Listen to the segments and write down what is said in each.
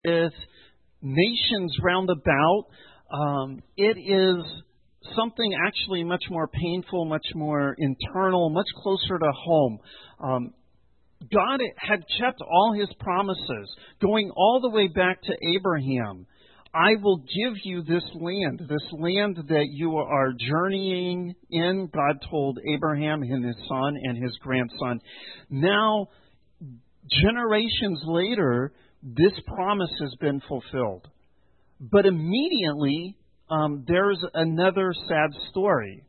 with nations round about. It is something actually much more painful, much more internal, much closer to home. God had kept all His promises, going all the way back to Abraham. I will give you this land that you are journeying in. God told Abraham and his son and his grandson. Now, generations later, this promise has been fulfilled. But immediately, there's another sad story.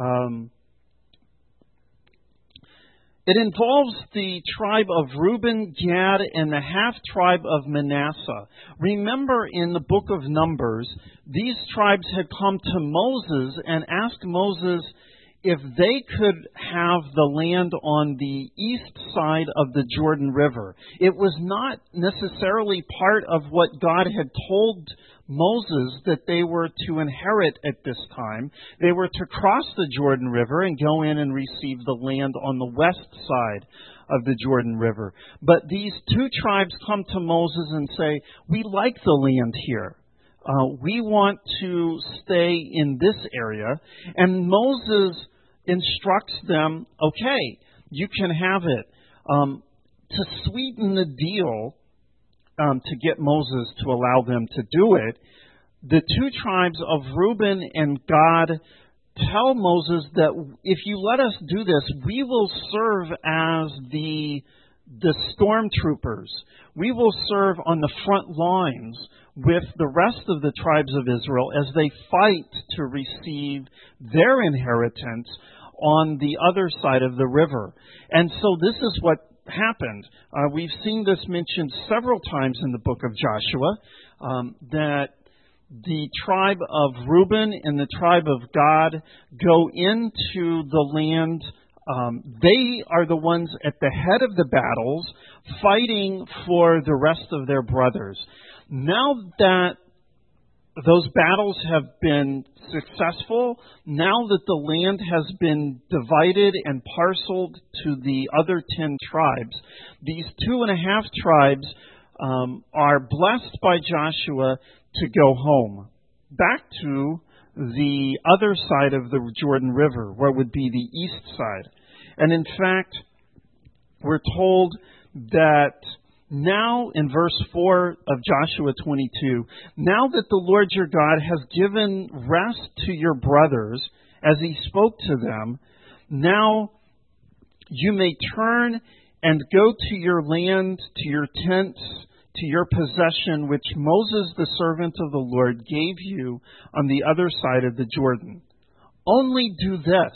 It involves the tribe of Reuben, Gad, and the half-tribe of Manasseh. Remember in the book of Numbers, these tribes had come to Moses and asked Moses if they could have the land on the east side of the Jordan River. It was not necessarily part of what God had told Moses that they were to inherit at this time. They were to cross the Jordan River and go in and receive the land on the west side of the Jordan River. But these two tribes come to Moses and say, "We like the land here. We want to stay in this area." And Moses instructs them, "Okay, you can have it." To sweeten the deal, to get Moses to allow them to do it, the two tribes of Reuben and Gad tell Moses that if you let us do this, we will serve as the stormtroopers. We will serve on the front lines with the rest of the tribes of Israel as they fight to receive their inheritance on the other side of the river. And so this is what happened. We've seen this mentioned several times in the book of Joshua, that the tribe of Reuben and the tribe of Gad go into the land. They are the ones at the head of the battles, fighting for the rest of their brothers. Now that those battles have been successful, now that the land has been divided and parceled to the other 10 tribes, these 2.5 tribes are blessed by Joshua to go home, back to the other side of the Jordan River, where would be the east side. And in fact, we're told that now, in verse 4 of Joshua 22, now that the Lord your God has given rest to your brothers, as He spoke to them, now you may turn and go to your land, to your tents, to your possession, which Moses, the servant of the Lord, gave you on the other side of the Jordan. Only do this.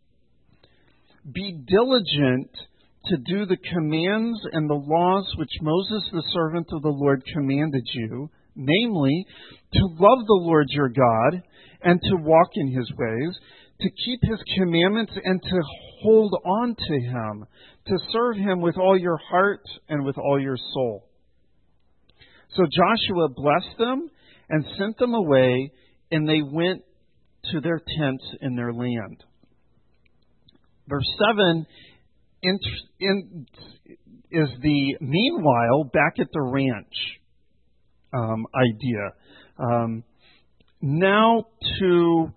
Be diligent to do the commands and the laws which Moses, the servant of the Lord, commanded you, namely, to love the Lord your God and to walk in His ways, to keep His commandments and to hold on to Him, to serve Him with all your heart and with all your soul. So Joshua blessed them and sent them away, and they went to their tents in their land. Verse 7 is the meanwhile back at the ranch idea. Now to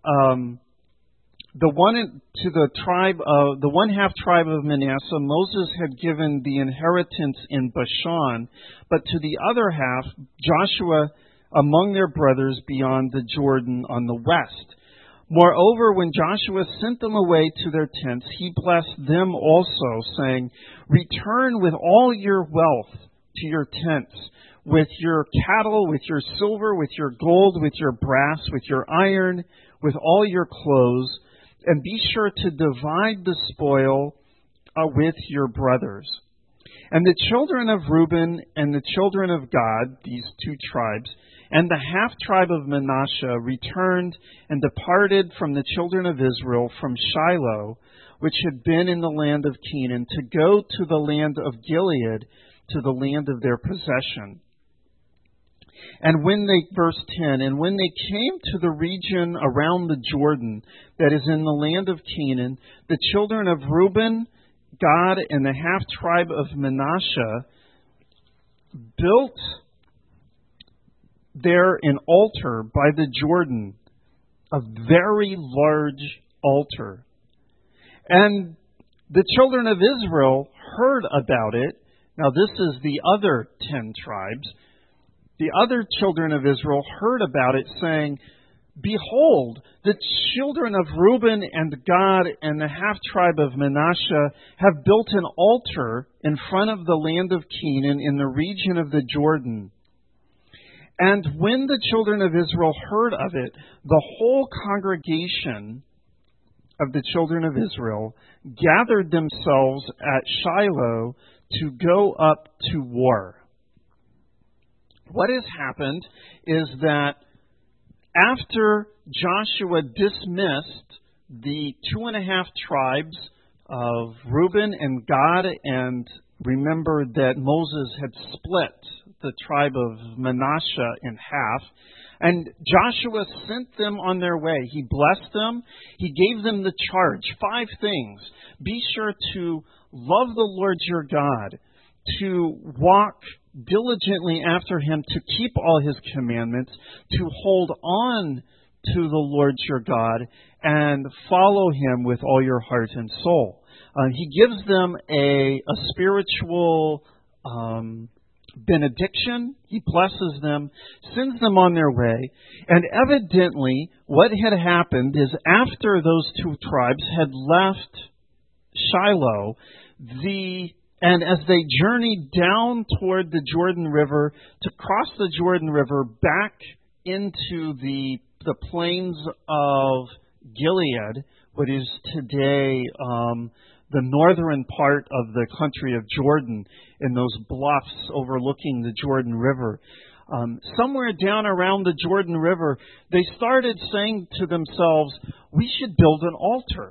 the one half tribe of Manasseh, Moses had given the inheritance in Bashan, but to the other half, Joshua among their brothers beyond the Jordan on the west. Moreover, when Joshua sent them away to their tents, he blessed them also, saying, "Return with all your wealth to your tents, with your cattle, with your silver, with your gold, with your brass, with your iron, with all your clothes, and be sure to divide the spoil with your brothers." And the children of Reuben and the children of Gad, these two tribes, and the half-tribe of Manasseh returned and departed from the children of Israel from Shiloh, which had been in the land of Canaan, to go to the land of Gilead, to the land of their possession. And verse 10, and when they came to the region around the Jordan that is in the land of Canaan, the children of Reuben, Gad, and the half-tribe of Manasseh built there an altar by the Jordan, a very large altar. And the children of Israel heard about it. Now, this is the other 10 tribes. The other children of Israel heard about it, saying, Behold, the children of Reuben and Gad and the half-tribe of Manasseh have built an altar in front of the land of Canaan in the region of the Jordan. And when the children of Israel heard of it, the whole congregation of the children of Israel gathered themselves at Shiloh to go up to war. What has happened is that after Joshua dismissed the 2.5 tribes of Reuben and Gad, and remember that Moses had split the tribe of Manasseh in half, and Joshua sent them on their way. He blessed them. He gave them the charge, 5 things. Be sure to love the Lord your God, to walk diligently after Him, to keep all His commandments, to hold on to the Lord your God, and follow Him with all your heart and soul. He gives them a spiritual benediction. He blesses them, sends them on their way. And evidently, what had happened is after those 2 tribes had left Shiloh, and as they journeyed down toward the Jordan River to cross the Jordan River back into the plains of Gilead, what is today the northern part of the country of Jordan, in those bluffs overlooking the Jordan River. Somewhere down around the Jordan River, they started saying to themselves, we should build an altar.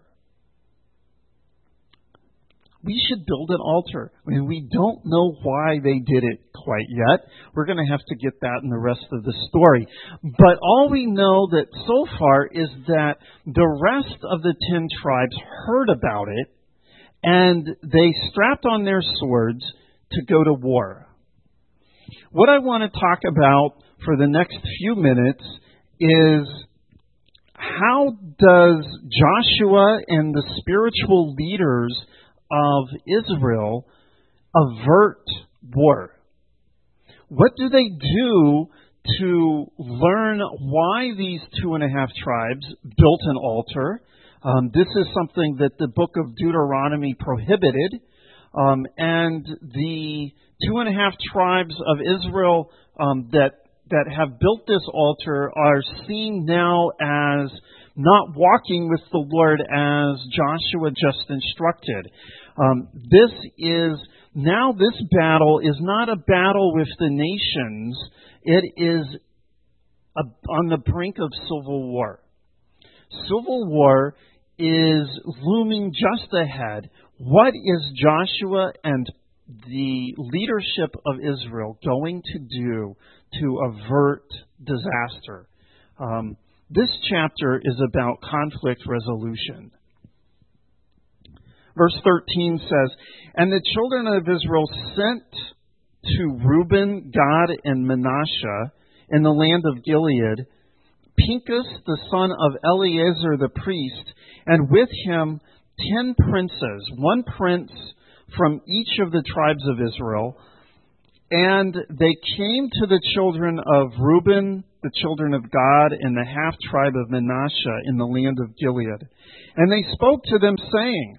We should build an altar. I mean, we don't know why they did it quite yet. We're going to have to get that in the rest of the story. But all we know that so far is that the rest of the 10 tribes heard about it, and they strapped on their swords to go to war. What I want to talk about for the next few minutes is how does Joshua and the spiritual leaders of Israel avert war? What do they do to learn why these 2.5 tribes built an altar? This is something that the book of Deuteronomy prohibited. And the 2.5 tribes of Israel that have built this altar are seen now as not walking with the Lord as Joshua just instructed. This battle is not a battle with the nations. It is on the brink of civil war. Civil war is looming just ahead. What is Joshua and the leadership of Israel going to do to avert disaster? This chapter is about conflict resolution. Verse 13 says, And the children of Israel sent to Reuben, Gad, and Manasseh in the land of Gilead Pinchas, the son of Eleazar the priest, and with him 10 princes, 1 prince from each of the tribes of Israel. And they came to the children of Reuben, the children of Gad, and the half-tribe of Manasseh in the land of Gilead. And they spoke to them, saying,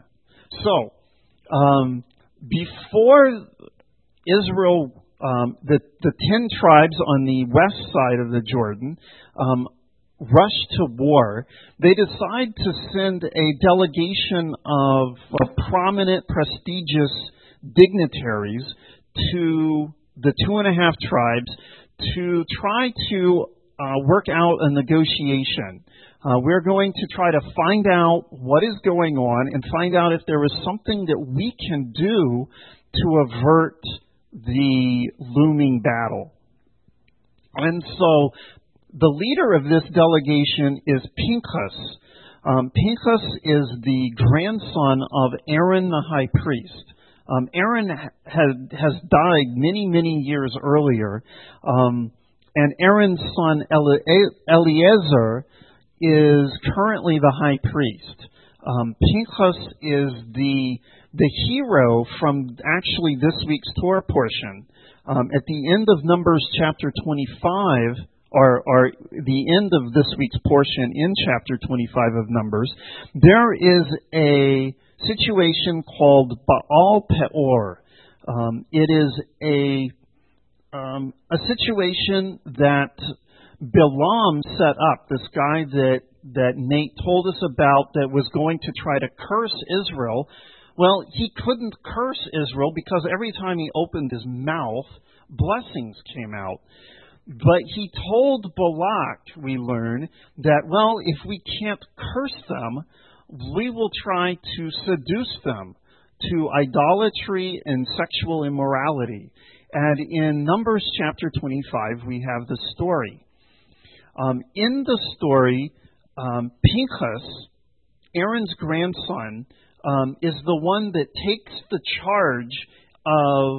before Israel, the 10 tribes on the west side of the Jordan, rush to war, they decide to send a delegation of prominent, prestigious dignitaries to the 2.5 tribes to try to work out a negotiation. We're going to try to find out what is going on and find out if there is something that we can do to avert the looming battle. And so the leader of this delegation is Pinchas. Pinchas is the grandson of Aaron the high priest. Aaron has died many, many years earlier, And Aaron's son Eleazar is currently the high priest. Pinchas is the hero from actually this week's Torah portion. At the end of Numbers chapter 25, or the end of this week's portion in chapter 25 of Numbers, there is a situation called Baal Peor. It is a situation that Balaam set up, this guy that Nate told us about that was going to try to curse Israel. Well, he couldn't curse Israel because every time he opened his mouth, blessings came out. But he told Balak, we learn, that, well, if we can't curse them, we will try to seduce them to idolatry and sexual immorality. And in Numbers chapter 25, we have the story. In the story, Pinchas, Aaron's grandson, is the one that takes the charge of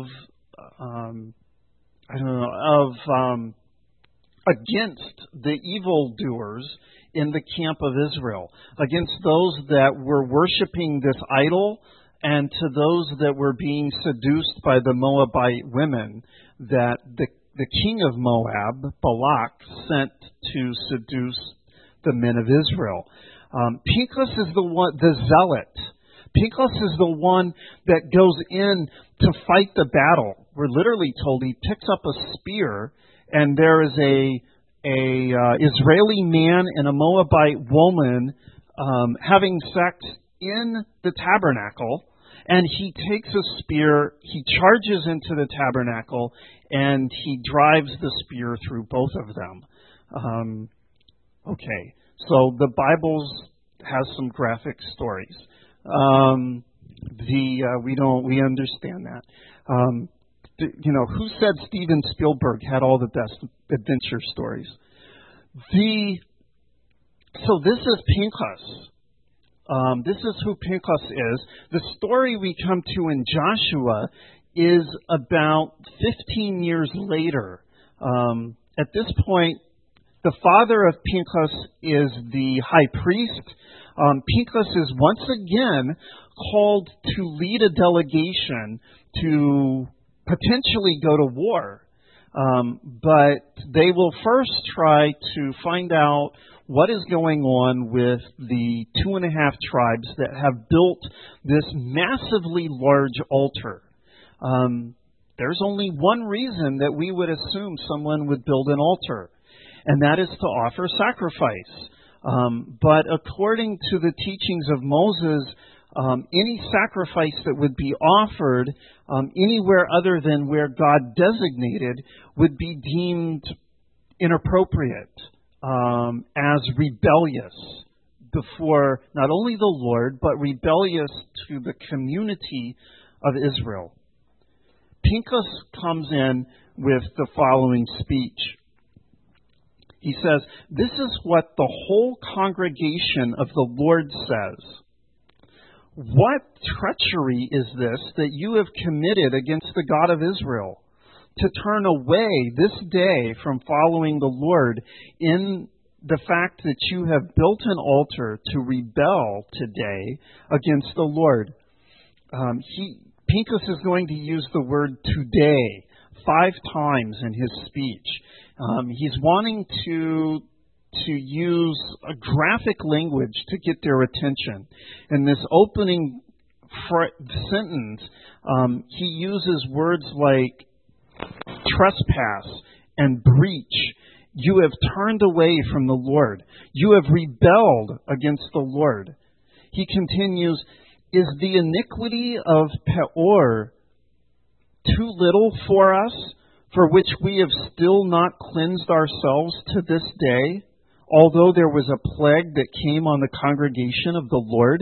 against the evildoers in the camp of Israel, against those that were worshiping this idol, and to those that were being seduced by the Moabite women that the king of Moab, Balak, sent to seduce the men of Israel. Pinchas is the zealot. Pinchas is the one that goes in to fight the battle. We're literally told he picks up a spear, and there is a Israeli man and a Moabite woman having sex in the tabernacle, and he takes a spear, he charges into the tabernacle, and he drives the spear through both of them. Okay, so the Bible has some graphic stories. We understand that. Who said Steven Spielberg had all the best adventure stories? So this is Pinchas. This is who Pinchas is. The story we come to in Joshua is about 15 years later. At this point, the father of Pinchas is the high priest. Pinchas is once again called to lead a delegation to potentially go to war. But they will first try to find out what is going on with the 2.5 tribes that have built this massively large altar. There's only one reason that we would assume someone would build an altar, and that is to offer sacrifice. But according to the teachings of Moses, any sacrifice that would be offered anywhere other than where God designated would be deemed inappropriate, as rebellious before not only the Lord, but rebellious to the community of Israel. Pinchas comes in with the following speech. He says, "This is what the whole congregation of the Lord says. What treachery is this that you have committed against the God of Israel, to turn away this day from following the Lord in the fact that you have built an altar to rebel today against the Lord?" Pinchas is going to use the word today 5 times in his speech. He's wanting to use a graphic language to get their attention. In this opening sentence, he uses words like trespass and breach. You have turned away from the Lord. You have rebelled against the Lord. He continues, is the iniquity of Peor too little for us, for which we have still not cleansed ourselves to this day, although there was a plague that came on the congregation of the Lord?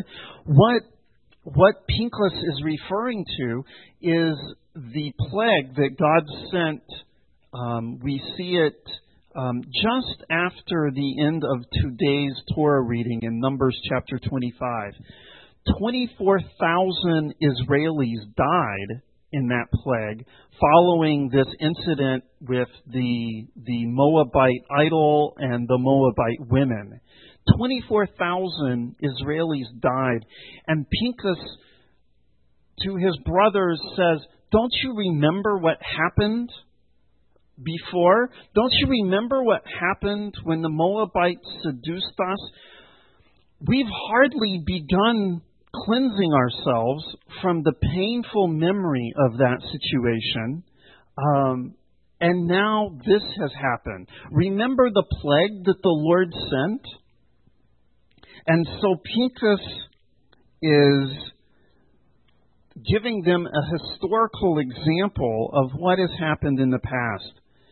What Pinchas is referring to is the plague that God sent. We see it just after the end of today's Torah reading in Numbers chapter 25. 24,000 Israelis died in that plague following this incident with the Moabite idol and the Moabite women. 24,000 Israelis died. And Pinchas, to his brothers, says, don't you remember what happened before? Don't you remember what happened when the Moabites seduced us? We've hardly begun cleansing ourselves from the painful memory of that situation. And now this has happened. Remember the plague that the Lord sent? And so Pinchas is giving them a historical example of what has happened in the past.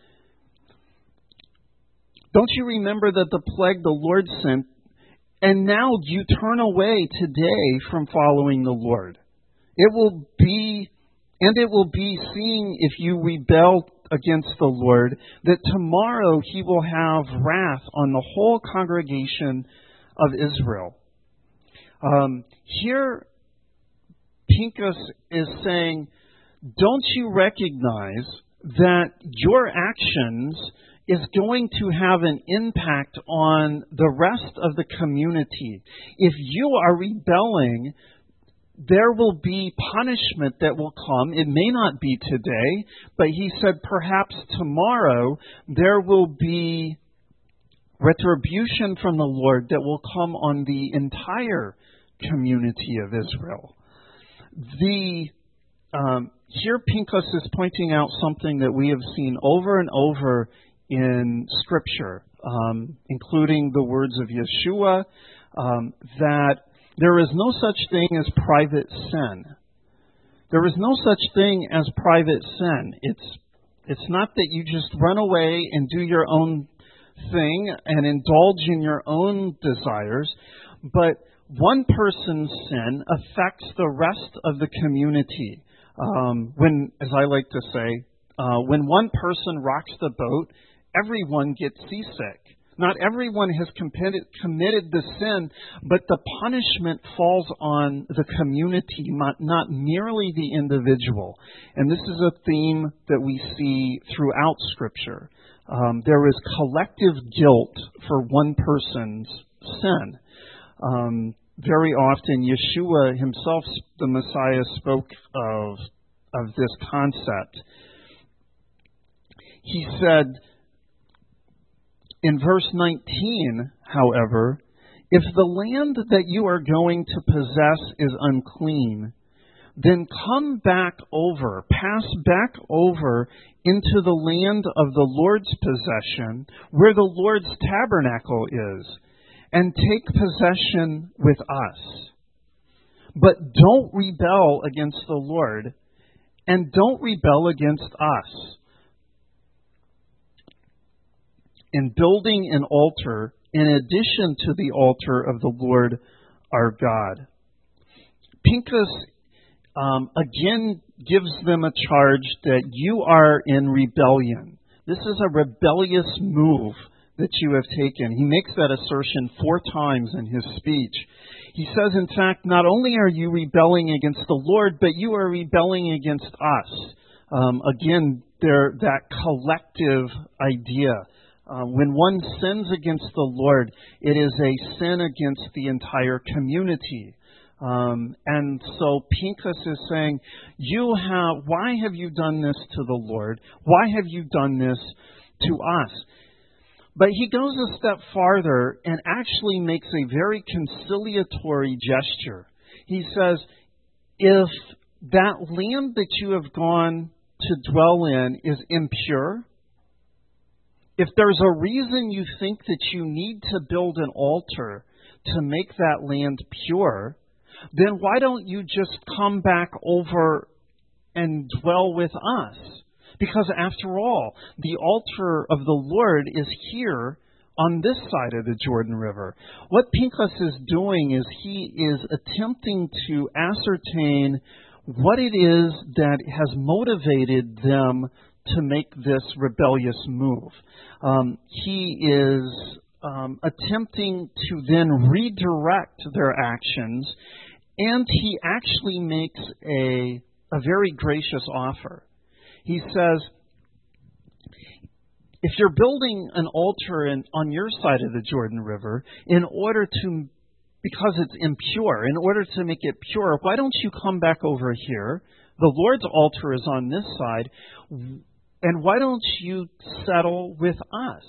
Don't you remember that the plague the Lord sent, and now you turn away today from following the Lord? It will be seeing if you rebel against the Lord, that tomorrow He will have wrath on the whole congregation of Israel. Here, Pinchas is saying, don't you recognize that your actions is going to have an impact on the rest of the community? If you are rebelling, there will be punishment that will come. It may not be today, but he said perhaps tomorrow there will be retribution from the Lord that will come on the entire community of Israel. Here Pinchas is pointing out something that we have seen over and over in Scripture, including the words of Yeshua, that there is no such thing as private sin. There is no such thing as private sin. It's not that you just run away and do your own thing and indulge in your own desires, but one person's sin affects the rest of the community. When, as I like to say, when one person rocks the boat, everyone gets seasick. Not everyone has committed the sin, but the punishment falls on the community, not merely the individual. And this is a theme that we see throughout Scripture. There is collective guilt for one person's sin. Very often, Yeshua himself, the Messiah, spoke of this concept. He said, in verse 19, however, if the land that you are going to possess is unclean, then pass back over into the land of the Lord's possession, where the Lord's tabernacle is, and take possession with us. But don't rebel against the Lord, and don't rebel against us. In building an altar in addition to the altar of the Lord our God. Pinchas again gives them a charge that you are in rebellion. This is a rebellious move that you have taken. He makes that assertion 4 times in his speech. He says, in fact, not only are you rebelling against the Lord, but you are rebelling against us. Again, that collective idea. When one sins against the Lord, it is a sin against the entire community. And so Pinchas is saying, why have you done this to the Lord? Why have you done this to us? But he goes a step farther and actually makes a very conciliatory gesture. He says, if that land that you have gone to dwell in is impure, if there's a reason you think that you need to build an altar to make that land pure, then why don't you just come back over and dwell with us? Because after all, the altar of the Lord is here on this side of the Jordan River. What Pinchas is doing is he is attempting to ascertain what it is that has motivated them to make this rebellious move. He is attempting to then redirect their actions, and he actually makes a a very gracious offer. He says, if you're building an altar on your side of the Jordan River, because it's impure, in order to make it pure, why don't you come back over here? The Lord's altar is on this side, and why don't you settle with us?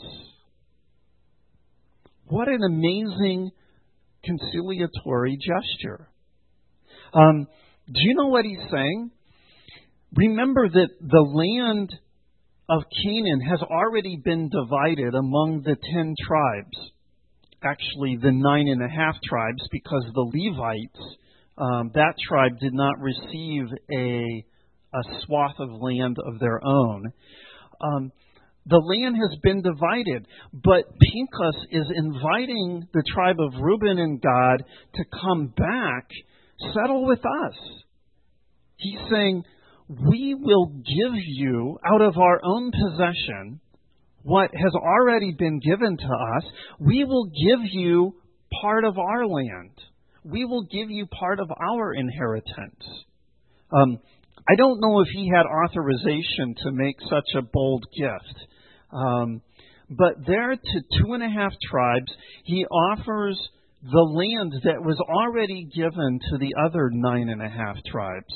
What an amazing conciliatory gesture. Do you know what he's saying? Remember that the land of Canaan has already been divided among the 10 tribes. Actually, the 9.5 tribes, because the Levites, that tribe did not receive a swath of land of their own. The land has been divided, but Pinchas is inviting the tribe of Reuben and Gad to come back, settle with us. He's saying, we will give you out of our own possession what has already been given to us. We will give you part of our land. We will give you part of our inheritance. I don't know if he had authorization to make such a bold gift. But there to 2.5 tribes, he offers the land that was already given to the other 9.5 tribes.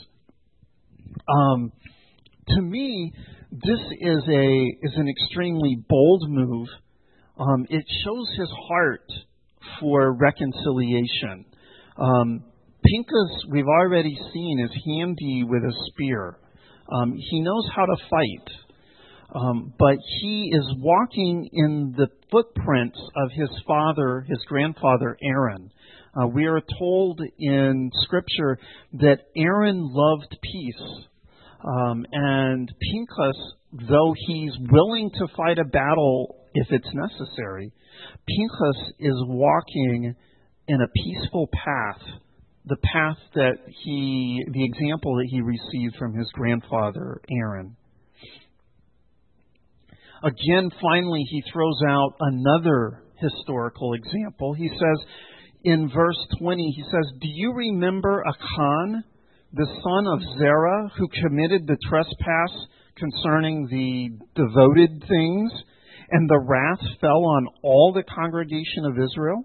To me, this is an extremely bold move. It shows his heart for reconciliation. Pinchas, we've already seen, is handy with a spear. He knows how to fight. But he is walking in the footprints of his father, his grandfather Aaron. We are told in Scripture that Aaron loved peace. And Pinchas, though he's willing to fight a battle if it's necessary, Pinchas is walking in a peaceful path, the path the example that he received from his grandfather Aaron. Again, finally, he throws out another historical example. He says, in verse 20, he says, do you remember Achan, the son of Zerah, who committed the trespass concerning the devoted things, and the wrath fell on all the congregation of Israel?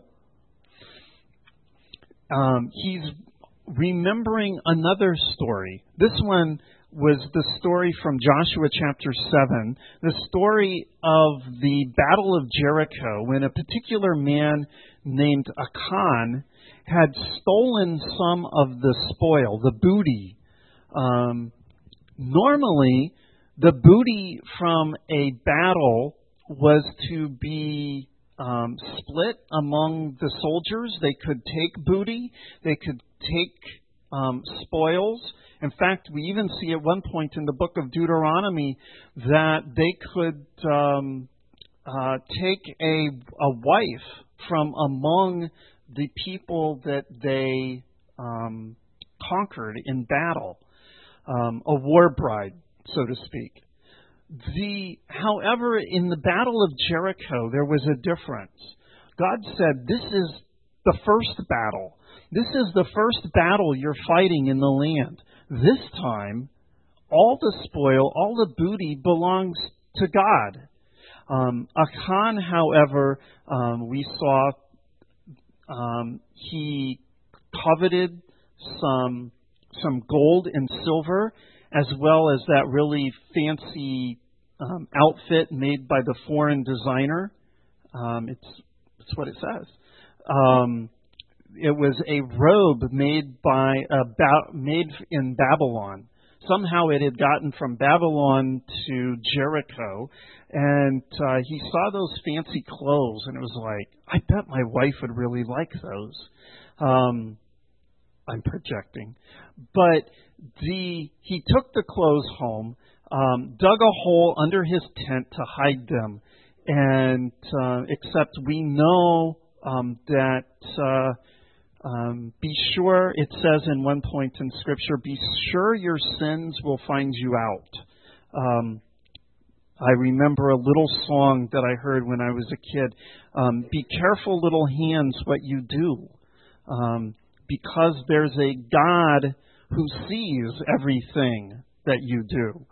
He's remembering another story. This one was the story from Joshua chapter 7, the story of the Battle of Jericho, when a particular man named Achan had stolen some of the spoil, the booty. Normally, the booty from a battle was to be split among the soldiers. They could take booty. They could take spoils. In fact, we even see at one point in the book of Deuteronomy that they could take a wife from among the people that they conquered in battle, a war bride, so to speak. However, in the Battle of Jericho, there was a difference. God said, this is the first battle. This is the first battle you're fighting in the land. This time, all the spoil, all the booty belongs to God. Achan, however, we saw he coveted some gold and silver, as well as that really fancy outfit made by the foreign designer. It's what it says. It was a robe made in Babylon. Somehow it had gotten from Babylon to Jericho, and he saw those fancy clothes, and it was like, I bet my wife would really like those. I'm projecting. But he took the clothes home, dug a hole under his tent to hide them, and except we know that be sure, it says in one point in Scripture, be sure your sins will find you out. I remember a little song that I heard when I was a kid. Be careful, little hands, what you do. Because there's a God who sees everything that you do.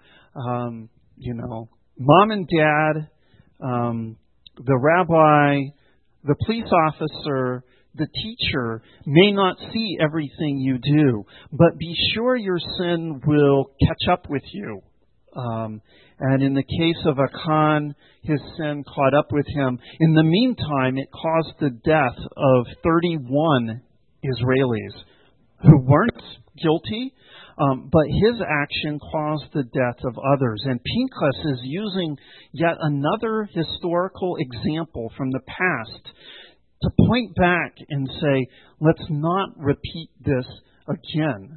Mom and dad, the rabbi, the police officer, the teacher may not see everything you do, but be sure your sin will catch up with you. And in the case of Achan, his sin caught up with him. In the meantime, it caused the death of 31 Israelis who weren't guilty, but his action caused the death of others. And Pinchas is using yet another historical example from the past to point back and say, let's not repeat this again.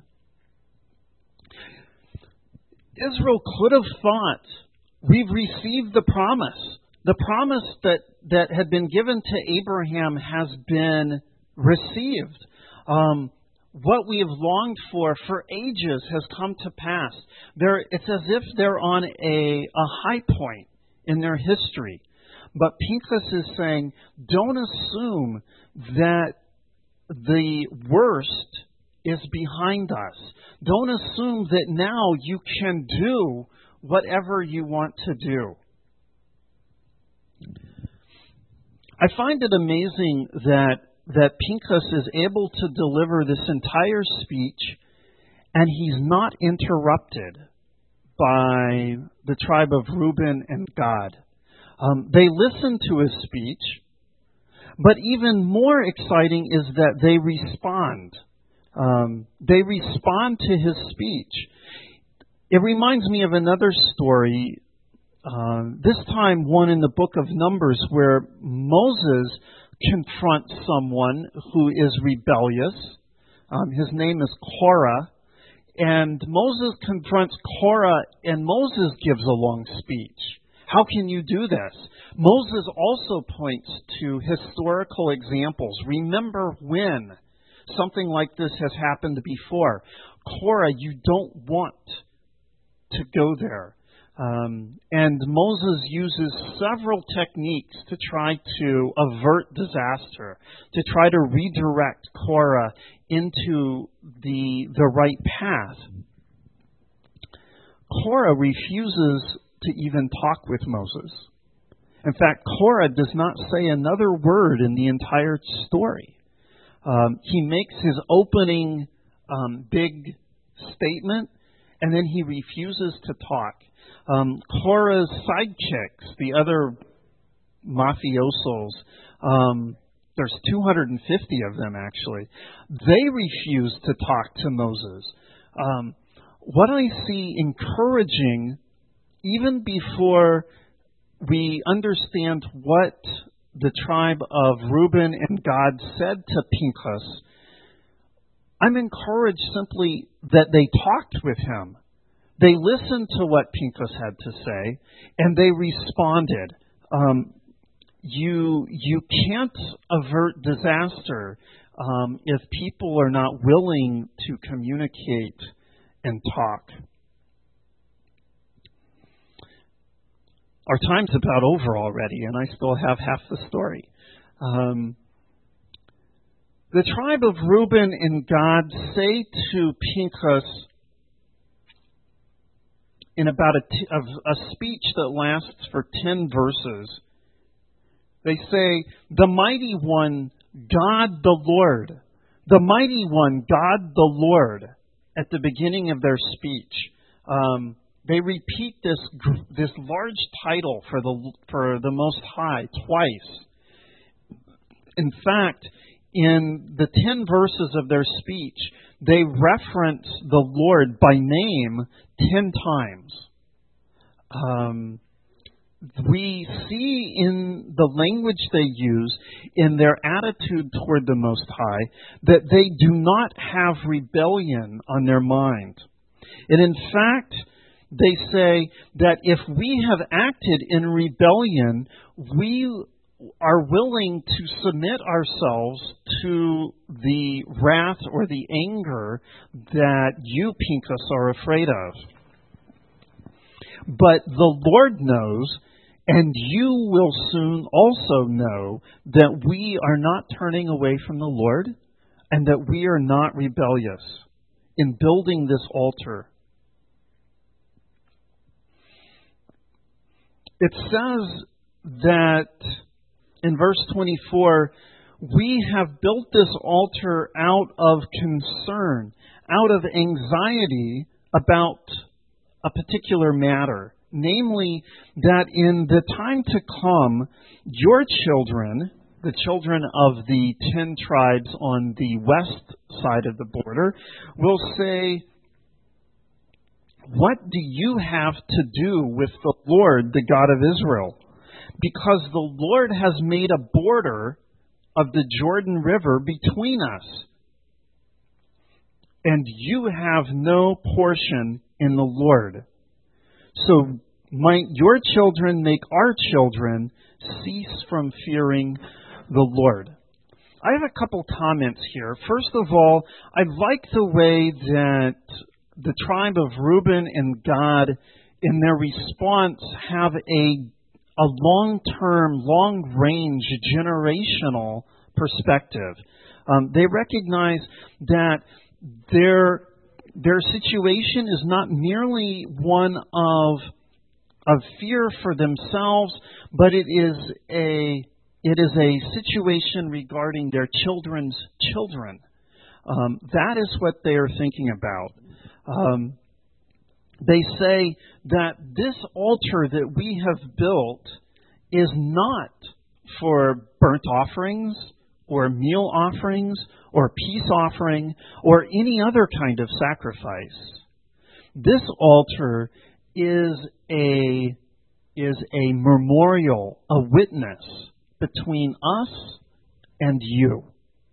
Israel could have thought, we've received the promise. The promise that had been given to Abraham has been received. What we have longed for ages has come to pass. It's as if they're on a high point in their history. But Pinchas is saying, don't assume that the worst is behind us. Don't assume that now you can do whatever you want to do. I find it amazing that Pinchas is able to deliver this entire speech and he's not interrupted by the tribe of Reuben and Gad. They listen to his speech, but even more exciting is that they respond. They respond to his speech. It reminds me of another story, this time one in the book of Numbers, where Moses confronts someone who is rebellious. His name is Korah. And Moses confronts Korah, and Moses gives a long speech. How can you do this? Moses also points to historical examples. Remember when something like this has happened before. Korah, you don't want to go there. And Moses uses several techniques to try to avert disaster, to try to redirect Korah into the right path. Korah refuses to even talk with Moses. In fact, Korah does not say another word in the entire story. He makes his opening big statement, and then he refuses to talk. Korah's sidekicks, the other mafiosos, there's 250 of them actually, they refuse to talk to Moses. What I see encouraging, even before we understand what the tribe of Reuben and Gad said to Pinchas, I'm encouraged simply that they talked with him. They listened to what Pinchas had to say, and they responded. You can't avert disaster if people are not willing to communicate and talk. Our time's about over already, and I still have half the story. The tribe of Reuben and Gad say to Pinchas, in about a speech that lasts for 10 verses, they say, the mighty one, God the Lord. The mighty one, God the Lord, at the beginning of their speech. They repeat this large title for the Most High twice. In fact, in the 10 verses of their speech, they reference the Lord by name 10 times. We see in the language they use, in their attitude toward the Most High, that they do not have rebellion on their mind. And in fact, they say that if we have acted in rebellion, we are willing to submit ourselves to the wrath or the anger that you, Pinchas, are afraid of. But the Lord knows, and you will soon also know, that we are not turning away from the Lord and that we are not rebellious. in building this altar. It says that in verse 24, we have built this altar out of concern, out of anxiety about a particular matter. Namely, that in the time to come, your children, the children of the 10 tribes on the west side of the border, will say, "What do you have to do with the Lord, the God of Israel? Because the Lord has made a border of the Jordan River between us, and you have no portion in the Lord. So might your children make our children cease from fearing the Lord." I have a couple comments here. First of all, I like the way that the tribe of Reuben and Gad, in their response, have a long-term, long-range, generational perspective. They recognize that their situation is not merely one of fear for themselves, but it is a situation regarding their children's children. That is what they are thinking about. They say that this altar that we have built is not for burnt offerings or meal offerings or peace offering or any other kind of sacrifice. This altar is a memorial, a witness between us and you.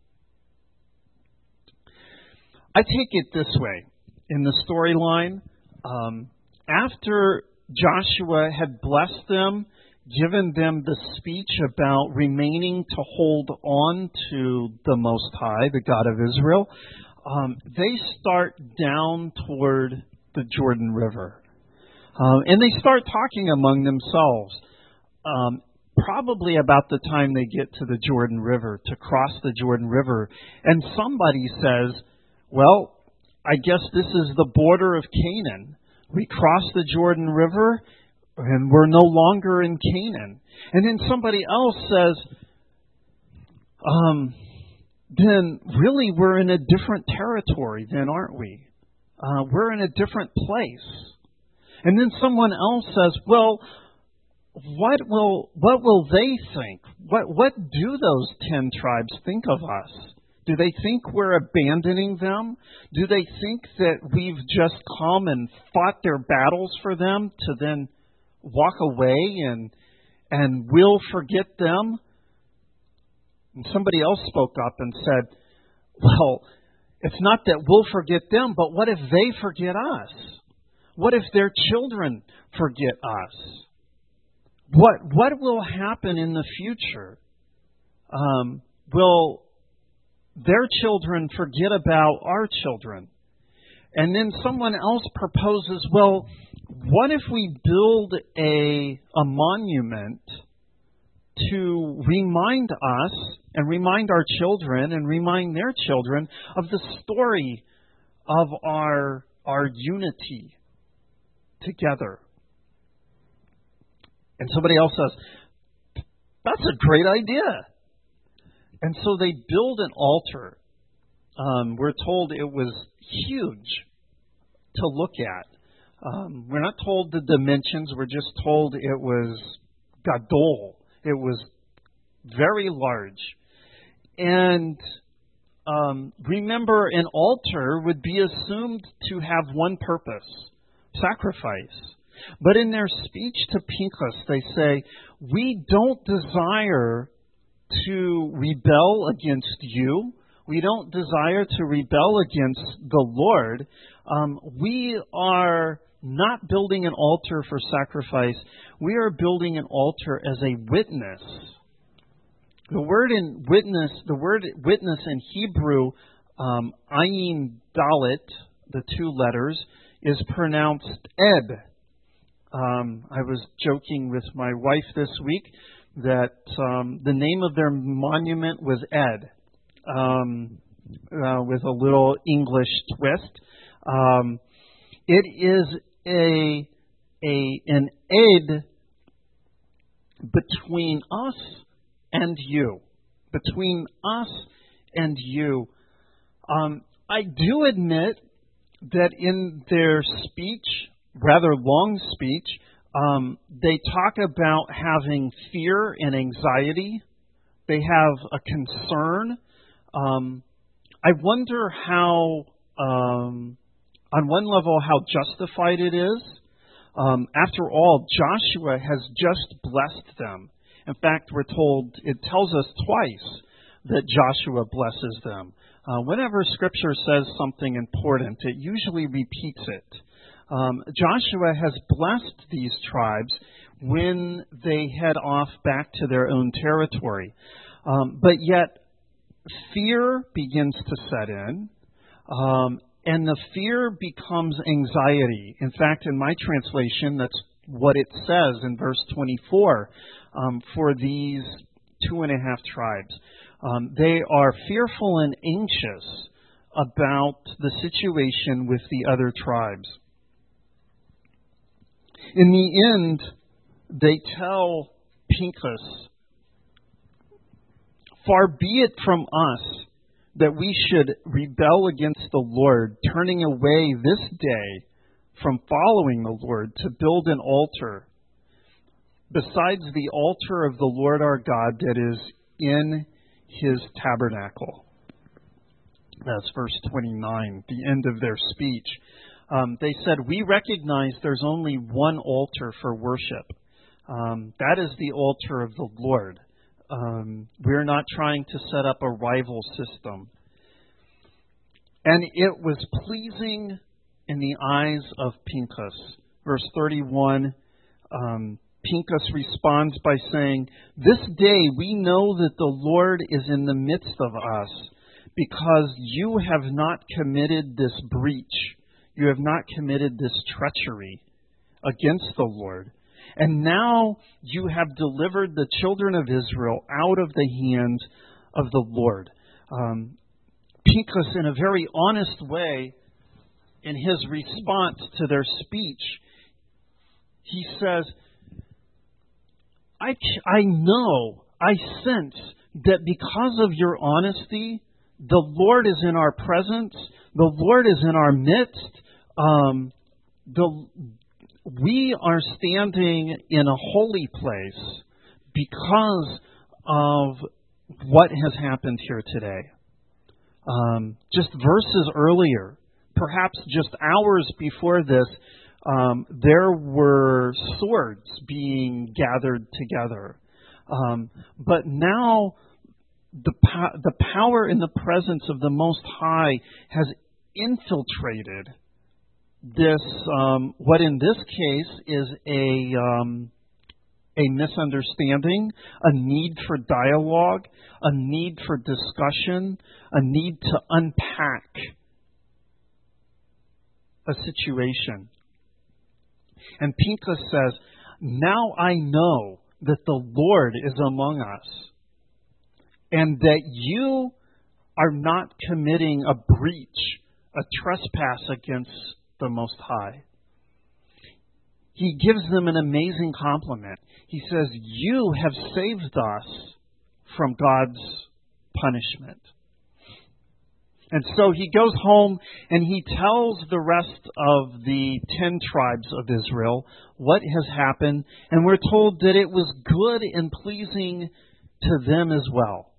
I take it this way in the storyline. After Joshua had blessed them, given them the speech about remaining to hold on to the Most High, the God of Israel, they start down toward the Jordan River. And they start talking among themselves, probably about the time they get to the Jordan River, to cross the Jordan River. And somebody says, "Well, I guess this is the border of Canaan. We cross the Jordan River, and we're no longer in Canaan." And then somebody else says, "Then really we're in a different territory then, aren't we? We're in a different place." And then someone else says, "Well, what will they think? What do those 10 tribes think of us? Do they think we're abandoning them? Do they think that we've just come and fought their battles for them to then walk away and we'll forget them?" And somebody else spoke up and said, "Well, it's not that we'll forget them, but what if they forget us? What if their children forget us? What will happen in the future? Will their children forget about our children?" And then someone else proposes, "Well, what if we build a monument to remind us and remind our children and remind their children of the story of our unity together?" And somebody else says, "That's a great idea." And so they build an altar. We're told it was huge to look at. We're not told the dimensions. We're just told it was gadol. It was very large. And remember, an altar would be assumed to have one purpose: sacrifice. But in their speech to Pinchas, they say, "We don't desire to rebel against you. We don't desire to rebel against the Lord. We are not building an altar for sacrifice. We are building an altar as a witness." The word witness in Hebrew, ayin dalet, the 2 letters, is pronounced ed. I was joking with my wife this week that the name of their monument was Ed. with a little English twist. It is an aid between us and you. Between us and you. I do admit that in their speech, rather long speech, they talk about having fear and anxiety. They have a concern. I wonder how, on one level, how justified it is. After all, Joshua has just blessed them. In fact, we're told, it tells us twice that Joshua blesses them. Whenever Scripture says something important, it usually repeats it. Joshua has blessed these tribes when they head off back to their own territory. But yet, fear begins to set in, and the fear becomes anxiety. In fact, in my translation, that's what it says in verse 24 for these 2.5 tribes. They are fearful and anxious about the situation with the other tribes. In the end, they tell Pinchas, "Far be it from us that we should rebel against the Lord, turning away this day from following the Lord to build an altar, besides the altar of the Lord our God that is in His tabernacle." That's verse 29, the end of their speech. They said, "We recognize there's only one altar for worship. That is the altar of the Lord. We're not trying to set up a rival system." And it was pleasing in the eyes of Pinchas. Verse 31, Pinchas responds by saying, "This day we know that the Lord is in the midst of us, because you have not committed this breach. You have not committed this treachery against the Lord. And now you have delivered the children of Israel out of the hand of the Lord." Pinchas, in a very honest way, in his response to their speech, he says, I sense that because of your honesty, the Lord is in our presence, the Lord is in our midst, we are standing in a holy place because of what has happened here today. Just verses earlier, perhaps just hours before this, there were swords being gathered together. But now the power and the presence of the Most High has infiltrated this, what in this case is a misunderstanding, a need for dialogue, a need for discussion, a need to unpack a situation. And Pinchas says, "Now I know that the Lord is among us, and that you are not committing a breach, a trespass against the Most High." He gives them an amazing compliment. He says, "You have saved us from God's punishment." And so he goes home and he tells the rest of the 10 tribes of Israel what has happened. And we're told that it was good and pleasing to them as well.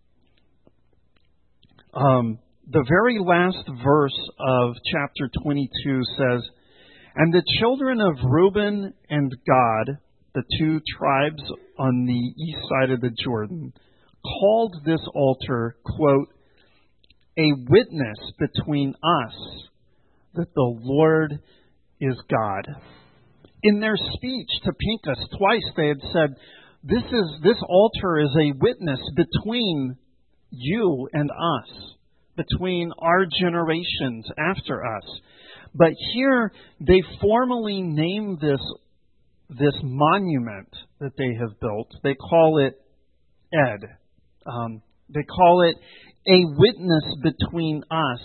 The very last verse of chapter 22 says, "And the children of Reuben and Gad, the 2 tribes on the east side of the Jordan, called this altar," quote, "a witness between us that the Lord is God." In their speech to Pinchas, twice they had said, this altar is a witness between you and us, between our generations after us. But here they formally name this monument that they have built. They call it Ed. They call it a witness between us.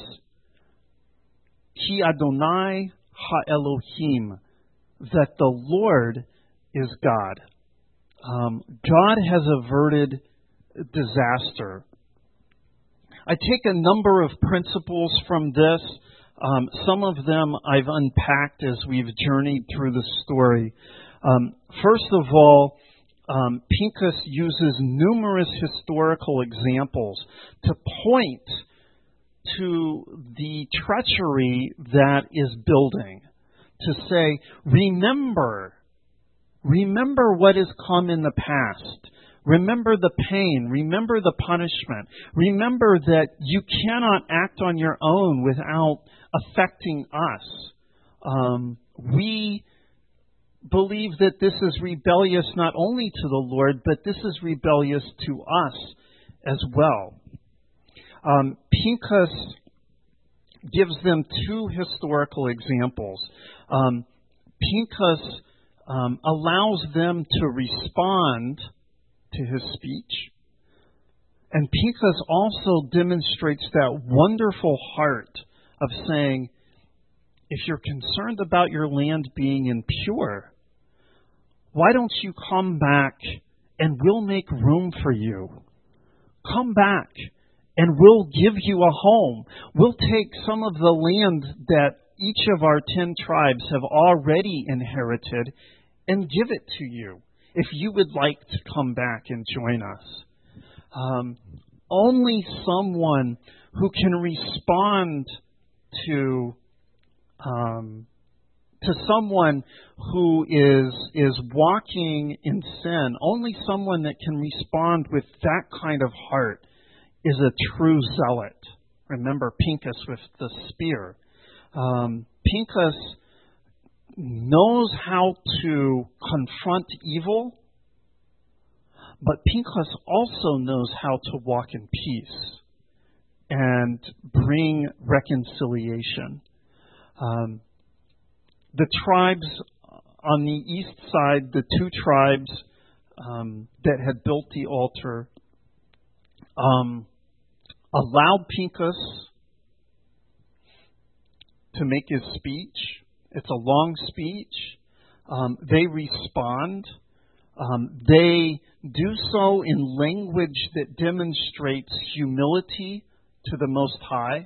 Ki Adonai ha-Elohim, that the Lord is God. God has averted disaster. I take a number of principles from this. Some of them I've unpacked as we've journeyed through the story. First of all, Pinchas uses numerous historical examples to point to the treachery that is building, to say, remember what has come in the past. Remember the pain. Remember the punishment. Remember that you cannot act on your own without affecting us. We believe that this is rebellious not only to the Lord, but this is rebellious to us as well. Pinchas gives them two historical examples. Pinchas allows them to respond to his speech. And Pinchas also demonstrates that wonderful heart of saying, if you're concerned about your land being impure, why don't you come back and we'll make room for you? Come back and we'll give you a home. We'll take some of the land that each of our 10 tribes have already inherited and give it to you if you would like to come back and join us. Only someone who can respond to someone who is walking in sin, only someone that can respond with that kind of heart is a true zealot. Remember Pinchas with the spear. Pinchas knows how to confront evil, but Pinchas also knows how to walk in peace and bring reconciliation. The tribes on the east side, the two tribes that had built the altar, allowed Pinchas to make his speech. It's a long speech. They respond. They do so in language that demonstrates humility to the Most High.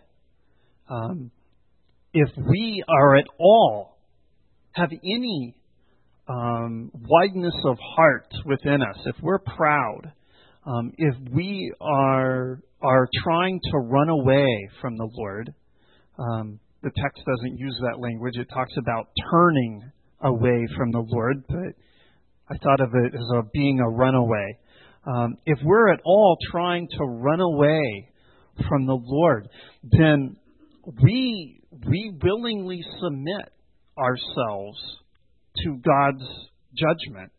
If we are at all have any wideness of heart within us, if we're proud, if we are trying to run away from the Lord, the text doesn't use that language. It talks about turning away from the Lord, but I thought of it as being a runaway. If we're at all trying to run away from the Lord, then we willingly submit ourselves to God's judgment.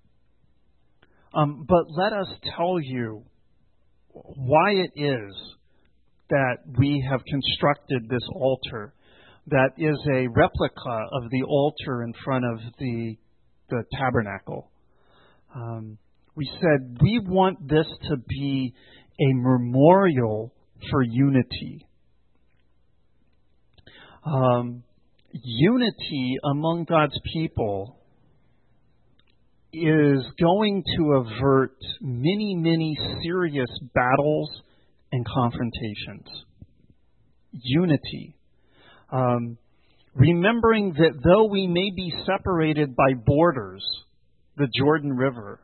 But let us tell you why it is that we have constructed this altar that is a replica of the altar in front of the tabernacle. We said we want this to be a memorial for unity. Unity among God's people is going to avert many, many serious battles and confrontations. Unity. Remembering that though we may be separated by borders, the Jordan River,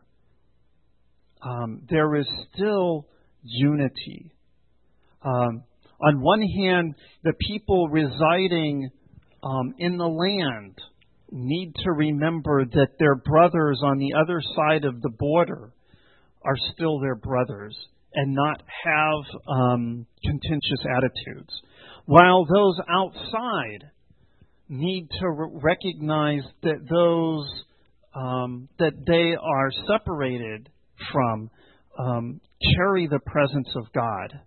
there is still unity. On one hand, the people residing in the land need to remember that their brothers on the other side of the border are still their brothers and not have contentious attitudes. While those outside need to recognize that those that they are separated from carry the presence of God.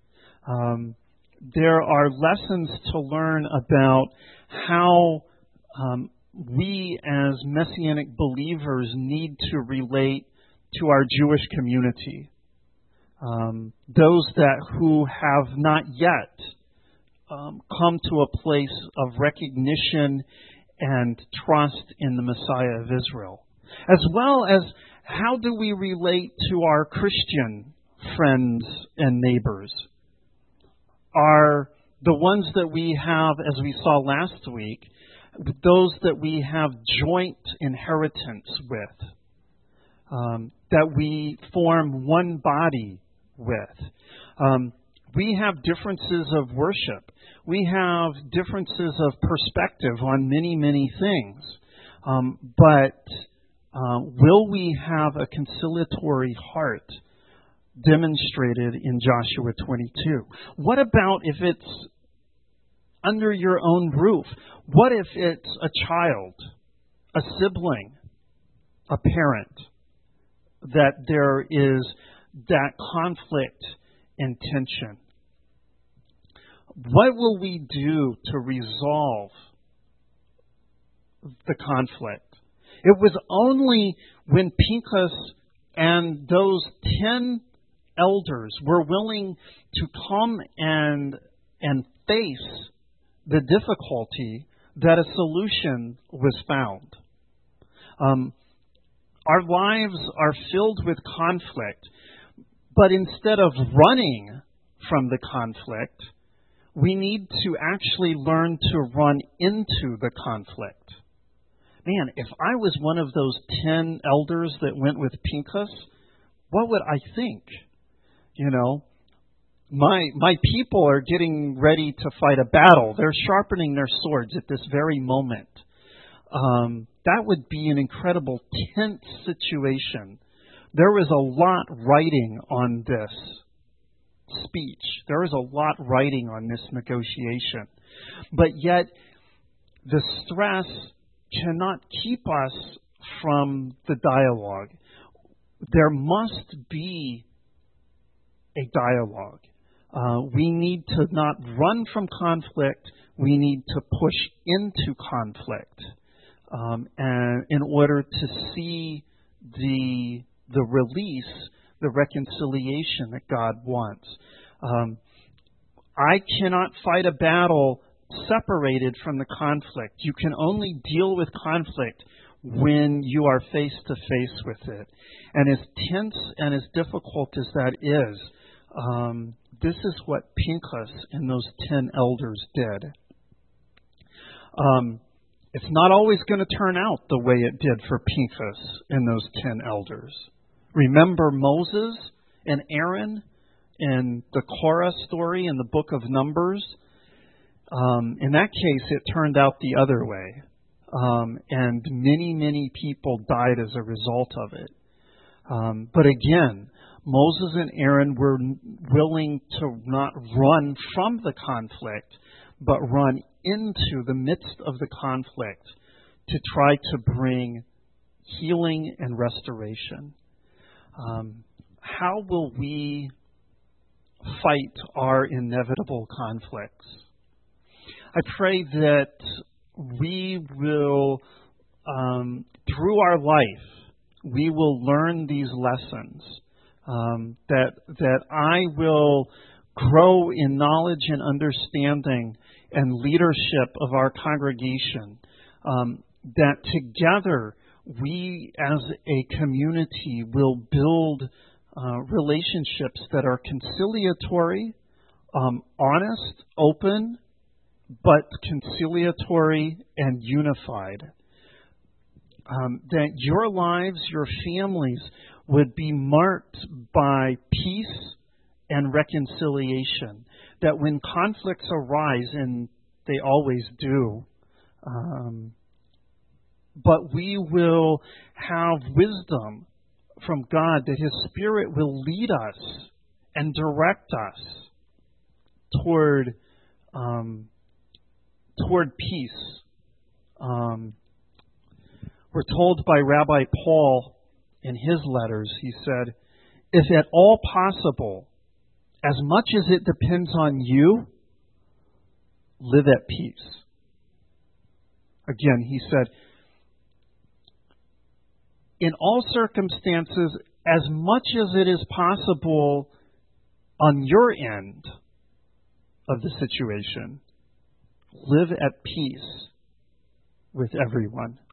There are lessons to learn about how we as Messianic believers need to relate to our Jewish community. those who have not yet come to a place of recognition and trust in the Messiah of Israel, as well as how do we relate to our Christian friends and neighbors? Are the ones that we have, as we saw last week, those that we have joint inheritance with, that we form one body with. We have differences of worship. We have differences of perspective on many, many things. But will we have a conciliatory heart demonstrated in Joshua 22? What about if it's under your own roof? What if it's a child, a sibling, a parent, that there is that conflict and tension? What will we do to resolve the conflict? It was only when Pinchas and those 10 elders were willing to come and face the difficulty that a solution was found. Our lives are filled with conflict, but instead of running from the conflict, we need to actually learn to run into the conflict. Man, if I was one of those 10 elders that went with Pinchas, what would I think? You know, my people are getting ready to fight a battle. They're sharpening their swords at this very moment. That would be an incredible tense situation. There was a lot riding on this speech. There was a lot riding on this negotiation. But yet, the stress cannot keep us from the dialogue. There must be a dialogue. We need to not run from conflict. We need to push into conflict, and in order to see the release, the reconciliation that God wants. I cannot fight a battle separated from the conflict. You can only deal with conflict when you are face to face with it. And as tense and as difficult as that is, this is what Pinchas and those 10 elders did. It's not always going to turn out the way it did for Pinchas and those 10 elders. Remember Moses and Aaron and the Korah story in the book of Numbers? In that case, it turned out the other way. And many, many people died as a result of it. But again, Moses and Aaron were willing to not run from the conflict, but run into the midst of the conflict to try to bring healing and restoration. How will we fight our inevitable conflicts? I pray that we will, through our life, we will learn these lessons. That I will grow in knowledge and understanding and leadership of our congregation. That together we as a community will build relationships that are conciliatory, honest, open, but conciliatory and unified. That your lives, your families, would be marked by peace and reconciliation. That when conflicts arise, and they always do, but we will have wisdom from God, that His Spirit will lead us and direct us toward peace. We're told by Rabbi Paul in his letters, he said, if at all possible, as much as it depends on you, live at peace. Again, he said, in all circumstances, as much as it is possible on your end of the situation. Live at peace with everyone.